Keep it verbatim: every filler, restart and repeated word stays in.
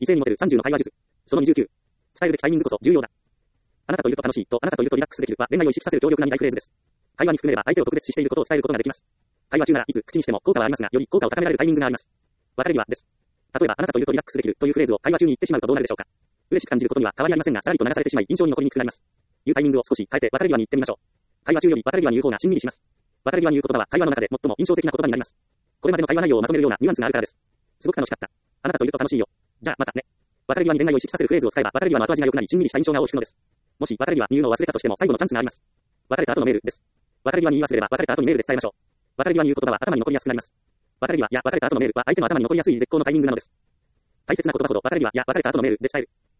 異性にモテるさんじゅうの会話術。そのにじゅうきゅう。伝えるべきタイミングこそ重要だ。あなたといると楽しいと、あなたといるとリラックスできるは、恋愛を意識させる強力なに大フレーズです。会話に含めれば相手を特別視していることを伝えることができます。会話中ならいつ口にしても効果はありますが、より効果を高められるタイミングがあります。別れ際です。例えば、あなたといるとリラックスできるというフレーズを会話中に言ってしまうとどうなるでしょうか。嬉しく感じることには変わりありませんが、さらりと流されてしまい印象に残りにくくなります。言うタイミングを少し変えて別れ際に言ってみましょう。会話中より別れ際に言う方がしんみりします。別れ際に言う言葉は会話の中で最も印象的な言葉になります。これまでの会話内容をまとめるようなニュアンスがあるからです。すごく楽しかった。あなたといると楽しいよ。じゃあまたね。別れ際に恋愛を意識させるフレーズを使えば別れ際の後味が良くなりしんみりした印象が大きくのです。もし別れ際に言うのを忘れたとしても最後のチャンスがあります。別れた後のメールです。別れ際に言い忘れれば別れた後にメールで伝えましょう。別れ際に言う言葉は頭に残りやすくなります。別れ際や別れた後のメールは相手の頭に残りやすい絶好のタイミングなのです。大切な言葉ほど別れ際や別れた後のメールで伝える。